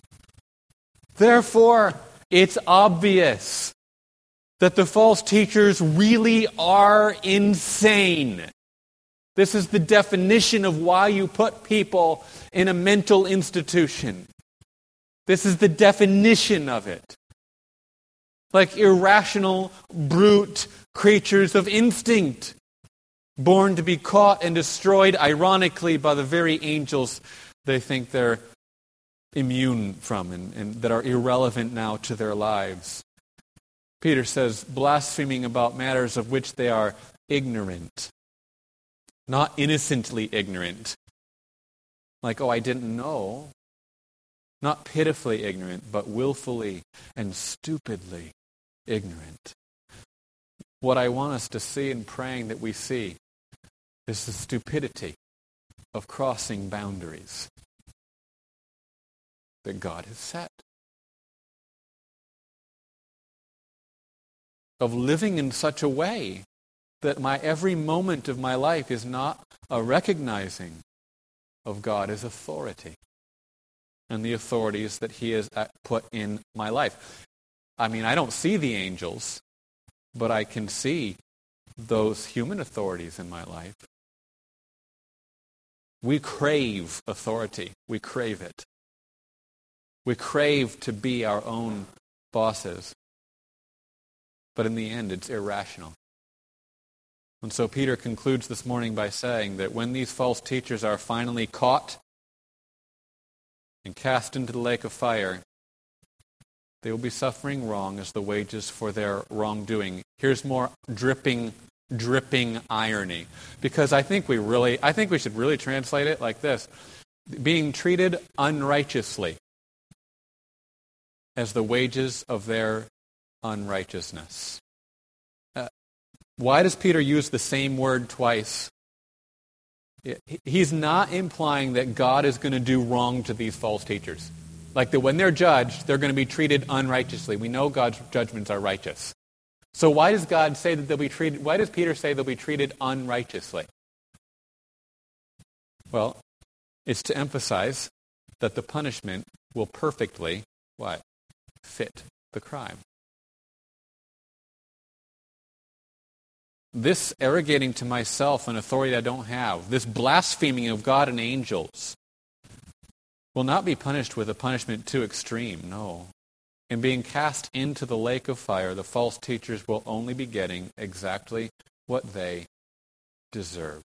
Therefore, it's obvious that the false teachers really are insane. This is the definition of why you put people in a mental institution. This is the definition of it. Like irrational, brute creatures of instinct, born to be caught and destroyed, ironically, by the very angels they think they're immune from and that are irrelevant now to their lives. Peter says, blaspheming about matters of which they are ignorant. Not innocently ignorant. Like, I didn't know. Not pitifully ignorant, but willfully and stupidly ignorant. What I want us to see in praying that we see is the stupidity of crossing boundaries that God has set. Of living in such a way that my every moment of my life is not a recognizing of God as authority and the authorities that he has put in my life. I mean, I don't see the angels, but I can see those human authorities in my life. We crave authority. We crave it. We crave to be our own bosses. But in the end, it's irrational. And so Peter concludes this morning by saying that when these false teachers are finally caught and cast into the lake of fire, they will be suffering wrong as the wages for their wrongdoing. Here's more dripping irony. Because I think we should really translate it like this. Being treated unrighteously as the wages of their unrighteousness. Why does Peter use the same word twice? He's not implying that God is going to do wrong to these false teachers. Like that when they're judged, they're going to be treated unrighteously. We know God's judgments are righteous. So why does God say that they'll be treated? Why does Peter say they'll be treated unrighteously? Well, it's to emphasize that the punishment will perfectly, what? Fit the crime. This arrogating to myself an authority I don't have, this blaspheming of God and angels, will not be punished with a punishment too extreme, no. In being cast into the lake of fire, the false teachers will only be getting exactly what they deserve.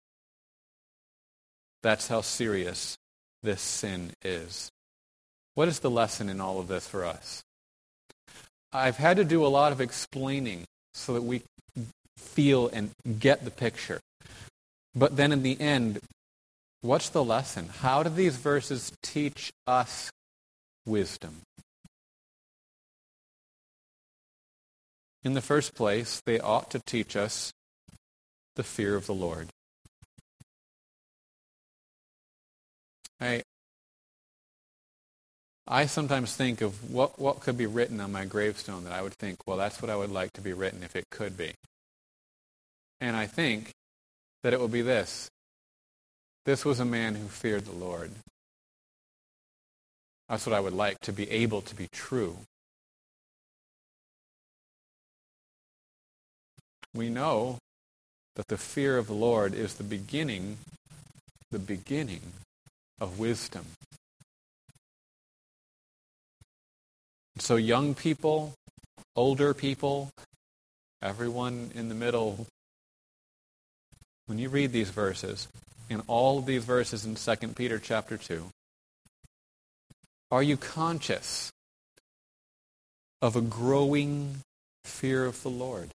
That's how serious this sin is. What is the lesson in all of this for us? I've had to do a lot of explaining so that we feel and get the picture. But then in the end, what's the lesson? How do these verses teach us wisdom? In the first place, they ought to teach us the fear of the Lord. I sometimes think of what could be written on my gravestone that I would think, well, that's what I would like to be written if it could be. And I think that it will be this. This was a man who feared the Lord. That's what I would like to be able to be true. We know that the fear of the Lord is the beginning of wisdom. So young people, older people, everyone in the middle, when you read these verses, in all of these verses in 2 Peter chapter 2, are you conscious of a growing fear of the Lord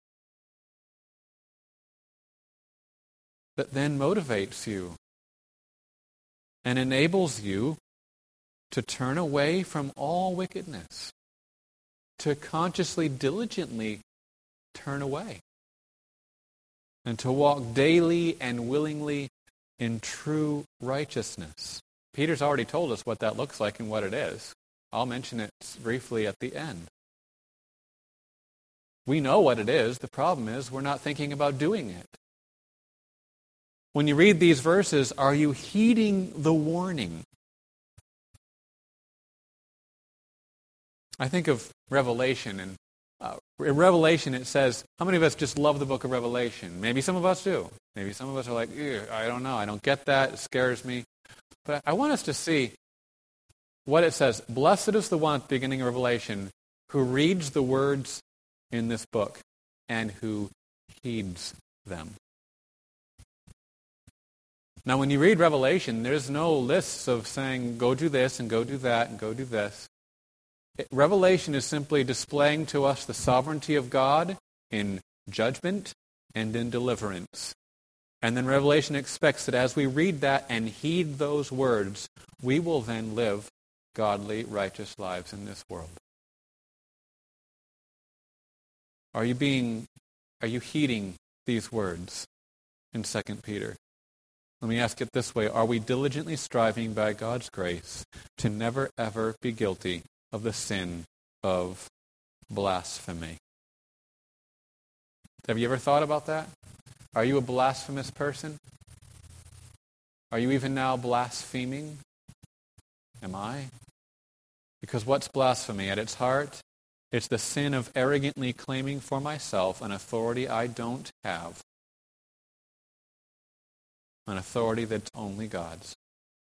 that then motivates you and enables you to turn away from all wickedness, to consciously, diligently turn away, and to walk daily and willingly in true righteousness? Peter's already told us what that looks like and what it is. I'll mention it briefly at the end. We know what it is. The problem is we're not thinking about doing it. When you read these verses, are you heeding the warning? I think of Revelation, and in Revelation it says, how many of us just love the book of Revelation? Maybe some of us do. Maybe some of us are like, I don't know, I don't get that, it scares me. But I want us to see what it says. Blessed is the one at the beginning of Revelation who reads the words in this book and who heeds them. Now when you read Revelation, there's no lists of saying, go do this and go do that and go do this. Revelation is simply displaying to us the sovereignty of God in judgment and in deliverance. And then Revelation expects that as we read that and heed those words, we will then live godly, righteous lives in this world. Are you heeding these words in 2 Peter? Let me ask it this way. Are we diligently striving by God's grace to never ever be guilty of the sin of blasphemy? Have you ever thought about that? Are you a blasphemous person? Are you even now blaspheming? Am I? Because what's blasphemy? At its heart, it's the sin of arrogantly claiming for myself an authority I don't have. An authority that's only God's.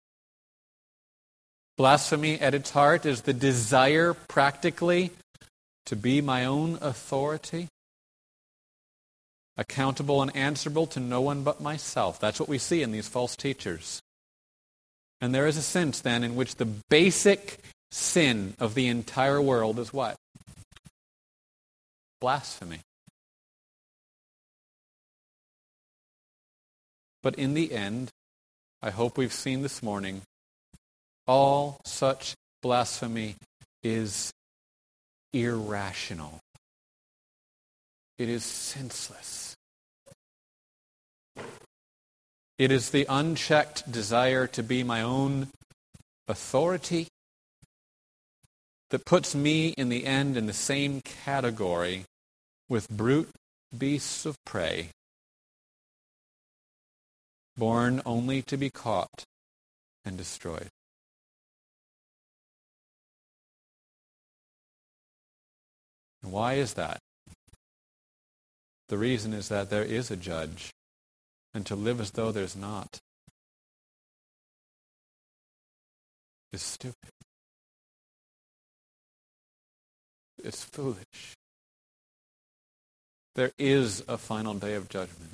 Blasphemy at its heart is the desire practically to be my own authority, accountable and answerable to no one but myself. That's what we see in these false teachers. And there is a sense then in which the basic sin of the entire world is what? Blasphemy. But in the end, I hope we've seen this morning, all such blasphemy is irrational. It is senseless. It is the unchecked desire to be my own authority that puts me in the end in the same category with brute beasts of prey, born only to be caught and destroyed. And why is that? The reason is that there is a judge, and to live as though there's not is stupid. It's foolish. There is a final day of judgment.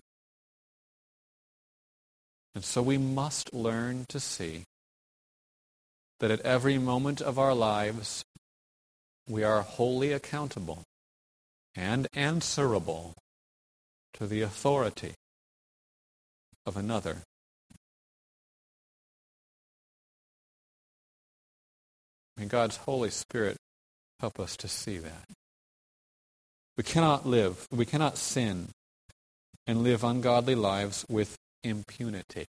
And so we must learn to see that at every moment of our lives, we are wholly accountable and answerable to the authority of another. May God's Holy Spirit help us to see that. We cannot sin and live ungodly lives with impunity.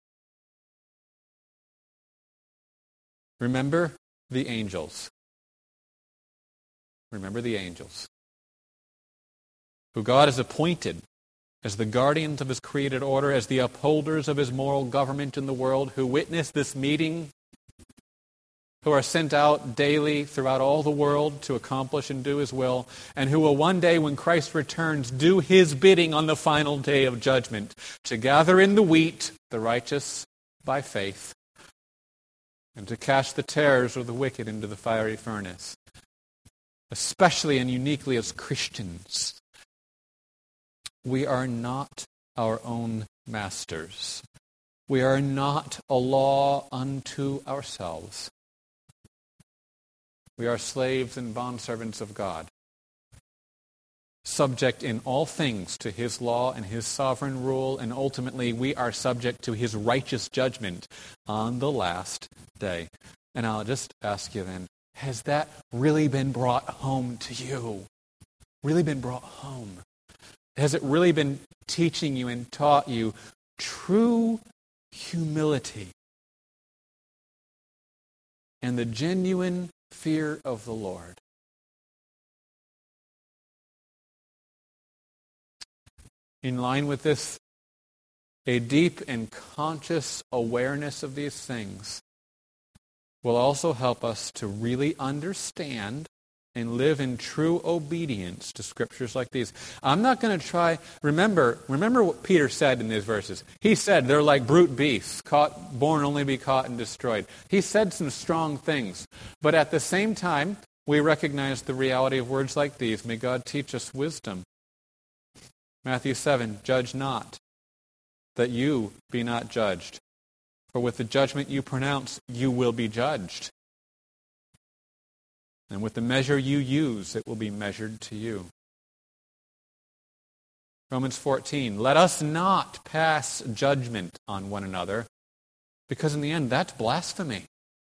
Remember the angels. Remember the angels, who God has appointed as the guardians of His created order, as the upholders of His moral government in the world, who witness this meeting, who are sent out daily throughout all the world to accomplish and do His will, and who will one day, when Christ returns, do His bidding on the final day of judgment, to gather in the wheat, the righteous by faith, and to cast the tares of the wicked into the fiery furnace. Especially and uniquely as Christians, we are not our own masters. We are not a law unto ourselves. We are slaves and bondservants of God, subject in all things to His law and His sovereign rule, and ultimately we are subject to His righteous judgment on the last day. And I'll just ask you then, has that really been brought home to you? Really been brought home? Has it really been teaching you and taught you true humility and the genuine fear of the Lord? In line with this, a deep and conscious awareness of these things will also help us to really understand and live in true obedience to scriptures like these. I'm not going to try... Remember what Peter said in these verses. He said they're like brute beasts, born only to be caught and destroyed. He said some strong things. But at the same time, we recognize the reality of words like these. May God teach us wisdom. Matthew 7, judge not, that you be not judged. For with the judgment you pronounce, you will be judged. And with the measure you use, it will be measured to you. Romans 14, let us not pass judgment on one another, because in the end, that's blasphemy.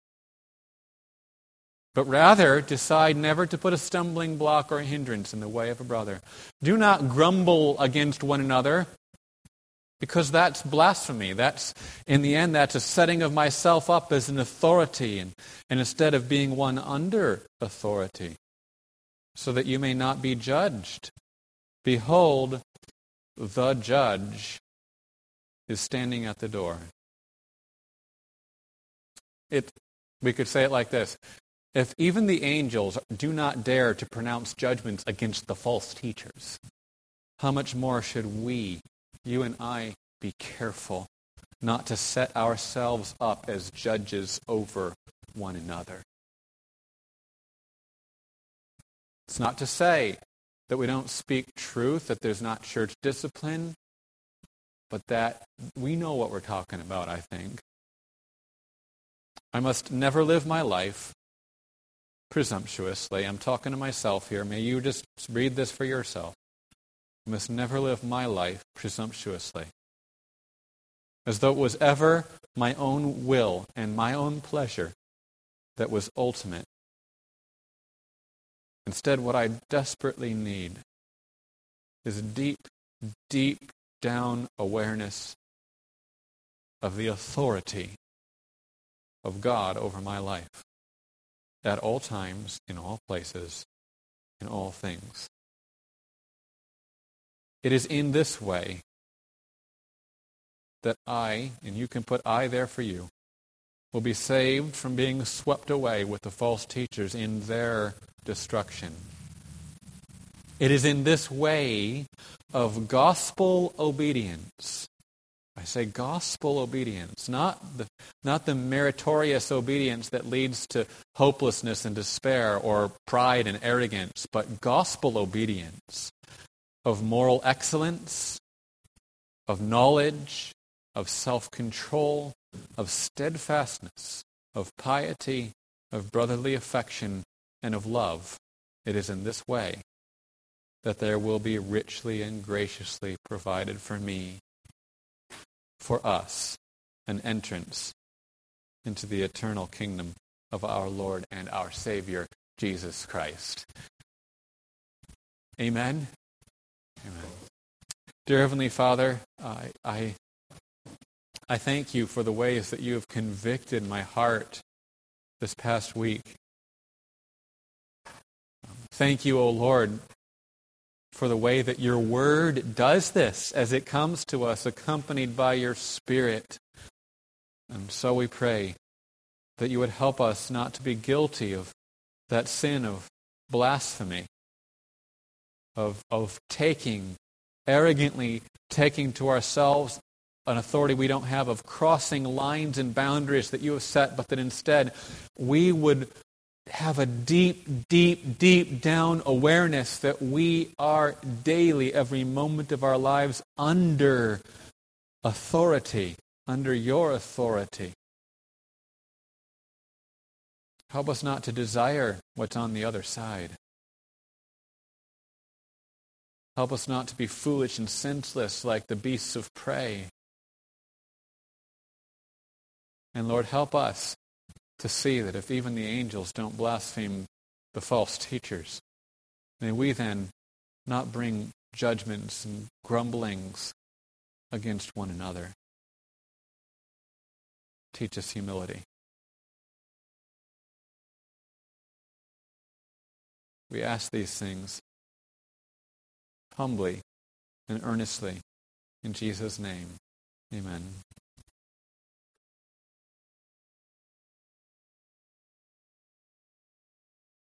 But rather, decide never to put a stumbling block or a hindrance in the way of a brother. Do not grumble against one another, Because that's blasphemy. That's, in the end, that's a setting of myself up as an authority, and instead of being one under authority, so that you may not be judged. Behold, the judge is standing at the door. We could say it like this. If even the angels do not dare to pronounce judgments against the false teachers, how much more should we, you and I, be careful not to set ourselves up as judges over one another? It's not to say that we don't speak truth, that there's not church discipline, but that we know what we're talking about, I think. I must never live my life presumptuously. I'm talking to myself here. May you just read this for yourself. I must never live my life presumptuously, as though it was ever my own will and my own pleasure that was ultimate. Instead, what I desperately need is a deep, deep down awareness of the authority of God over my life at all times, in all places, in all things. It is in this way that I, and you can put I there for you, will be saved from being swept away with the false teachers in their destruction. It is in this way of gospel obedience. I say gospel obedience, not the meritorious obedience that leads to hopelessness and despair or pride and arrogance, but gospel obedience of moral excellence, of knowledge, of self-control, of steadfastness, of piety, of brotherly affection, and of love. It is in this way that there will be richly and graciously provided for me, for us, an entrance into the eternal kingdom of our Lord and our Savior, Jesus Christ. Amen? Amen. Dear Heavenly Father, I thank you for the ways that you have convicted my heart this past week. Thank you, O Lord, for the way that your word does this as it comes to us, accompanied by your Spirit. And so we pray that you would help us not to be guilty of that sin of blasphemy, of arrogantly taking to ourselves an authority we don't have, of crossing lines and boundaries that you have set, but that instead we would have a deep, deep, deep down awareness that we are daily, every moment of our lives, under authority, under your authority. Help us not to desire what's on the other side. Help us not to be foolish and senseless like the beasts of prey. And Lord, help us to see that if even the angels don't blaspheme the false teachers, may we then not bring judgments and grumblings against one another. Teach us humility. We ask these things humbly and earnestly in Jesus' name. Amen.